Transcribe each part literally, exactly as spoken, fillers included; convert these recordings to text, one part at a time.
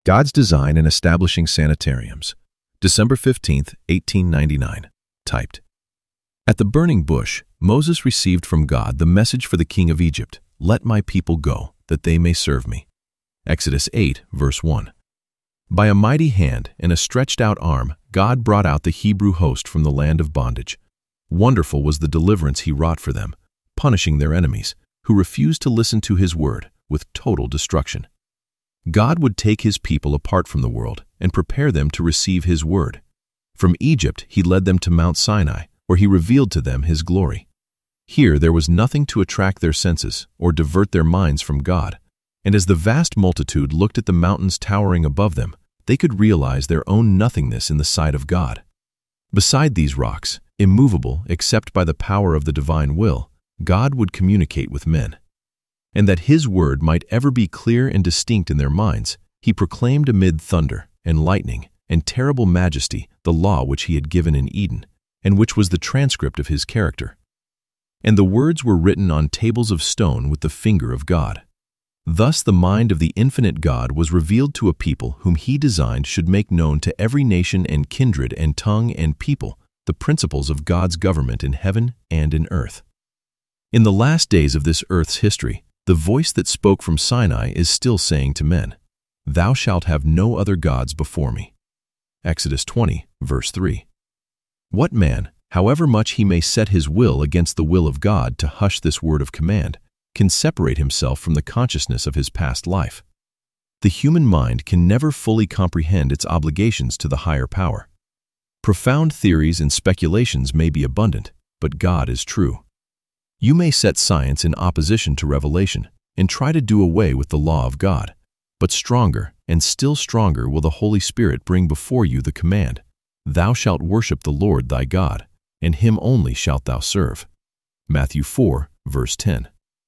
God's design in establishing sanitariums. December fifteenth, eighteen ninety-nine. Typed. At the burning bush, Moses received from God the message for the king of Egypt, "Let my people go, that they may serve me." Exodus eight, verse one. By a mighty hand and a stretched-out arm, God brought out the Hebrew host from the land of bondage. Wonderful was the deliverance he wrought for them, punishing their enemies, who refused to listen to his word, with total destruction. God would take his people apart from the world and prepare them to receive his word. From Egypt he led them to Mount Sinai, where he revealed to them his glory. Here there was nothing to attract their senses or divert their minds from God, and as the vast multitude looked at the mountains towering above them, they could realize their own nothingness in the sight of God. Beside these rocks, immovable except by the power of the divine will, God would communicate with men. And that his word might ever be clear and distinct in their minds, he proclaimed amid thunder and lightning and terrible majesty the law which he had given in Eden, and which was the transcript of his character. And the words were written on tables of stone with the finger of God. Thus the mind of the infinite God was revealed to a people whom he designed should make known to every nation and kindred and tongue and people the principles of God's government in heaven and in earth. In the last days of this earth's history, the voice that spoke from Sinai is still saying to men, "Thou shalt have no other gods before me." Exodus twenty, verse three. What man, however much he may set his will against the will of God to hush this word of command, can separate himself from the consciousness of his past life? The human mind can never fully comprehend its obligations to the higher power. Profound theories and speculations may be abundant, but God is true. You may set science in opposition to revelation and try to do away with the law of God, but stronger and still stronger will the Holy Spirit bring before you the command, "Thou shalt worship the Lord thy God, and him only shalt thou serve." Matthew four, verse ten.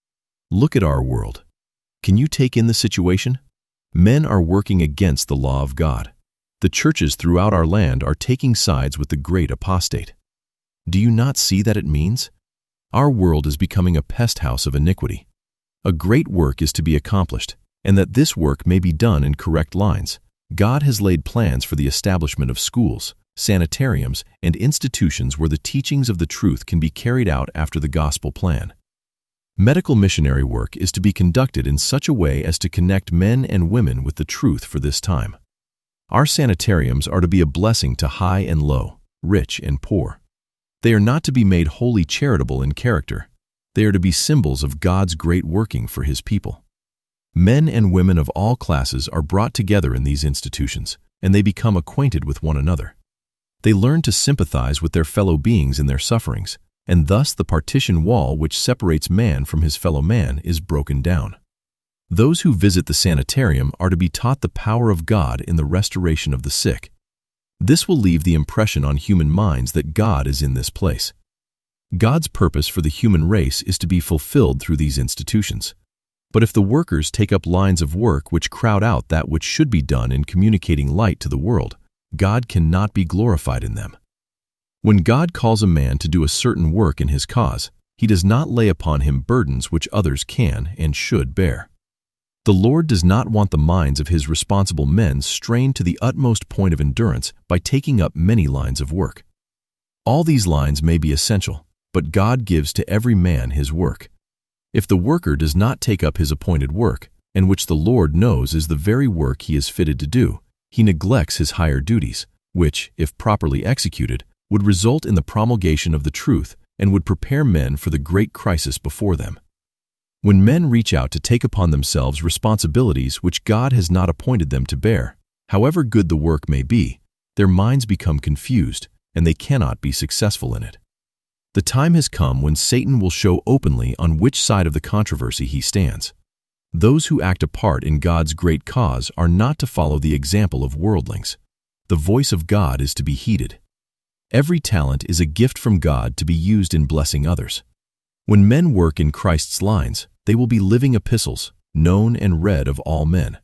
Look at our world. Can you take in the situation? Men are working against the law of God. The churches throughout our land are taking sides with the great apostate. Do you not see that it means? Our world is becoming a pest house of iniquity. A great work is to be accomplished, and that this work may be done in correct lines, God has laid plans for the establishment of schools, sanitariums, and institutions where the teachings of the truth can be carried out after the gospel plan. Medical missionary work is to be conducted in such a way as to connect men and women with the truth for this time. Our sanitariums are to be a blessing to high and low, rich and poor. They are not to be made wholly charitable in character. They are to be symbols of God's great working for his people. Men and women of all classes are brought together in these institutions, and they become acquainted with one another. They learn to sympathize with their fellow beings in their sufferings, and thus the partition wall which separates man from his fellow man is broken down. Those who visit the sanitarium are to be taught the power of God in the restoration of the sick. This will leave the impression on human minds that God is in this place. God's purpose for the human race is to be fulfilled through these institutions. But if the workers take up lines of work which crowd out that which should be done in communicating light to the world, God cannot be glorified in them. When God calls a man to do a certain work in his cause, he does not lay upon him burdens which others can and should bear. The Lord does not want the minds of his responsible men strained to the utmost point of endurance by taking up many lines of work. All these lines may be essential, but God gives to every man his work. If the worker does not take up his appointed work, and which the Lord knows is the very work he is fitted to do, he neglects his higher duties, which, if properly executed, would result in the promulgation of the truth and would prepare men for the great crisis before them. When men reach out to take upon themselves responsibilities which God has not appointed them to bear, however good the work may be, their minds become confused and they cannot be successful in it. The time has come when Satan will show openly on which side of the controversy he stands. Those who act a part in God's great cause are not to follow the example of worldlings. The voice of God is to be heeded. Every talent is a gift from God to be used in blessing others. When men work in Christ's lines, they will be living epistles, known and read of all men.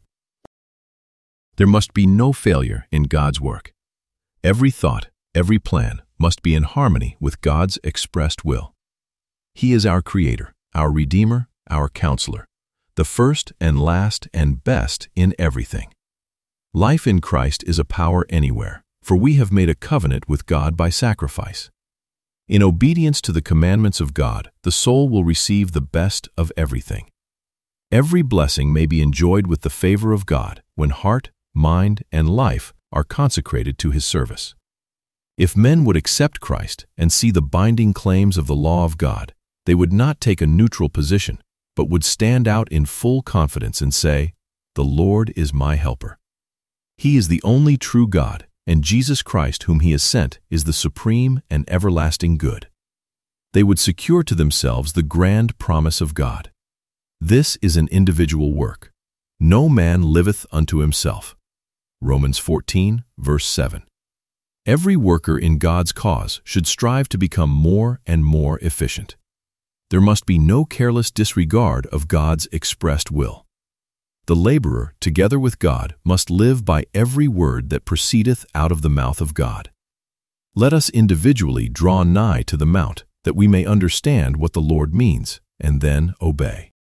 There must be no failure in God's work. Every thought, every plan must be in harmony with God's expressed will. He is our Creator, our Redeemer, our Counselor, the first and last and best in everything. Life in Christ is a power anywhere, for we have made a covenant with God by sacrifice. In obedience to the commandments of God, the soul will receive the best of everything. Every blessing may be enjoyed with the favor of God when heart, mind, and life are consecrated to His service. If men would accept Christ and see the binding claims of the law of God, they would not take a neutral position, but would stand out in full confidence and say, "The Lord is my helper." He is the only true God, and Jesus Christ whom He has sent is the supreme and everlasting good. They would secure to themselves the grand promise of God. This is an individual work. No man liveth unto himself. Romans fourteen, verse seven. Every worker in God's cause should strive to become more and more efficient. There must be no careless disregard of God's expressed will. The laborer, together with God, must live by every word that proceedeth out of the mouth of God. Let us individually draw nigh to the mount, that we may understand what the Lord means, and then obey.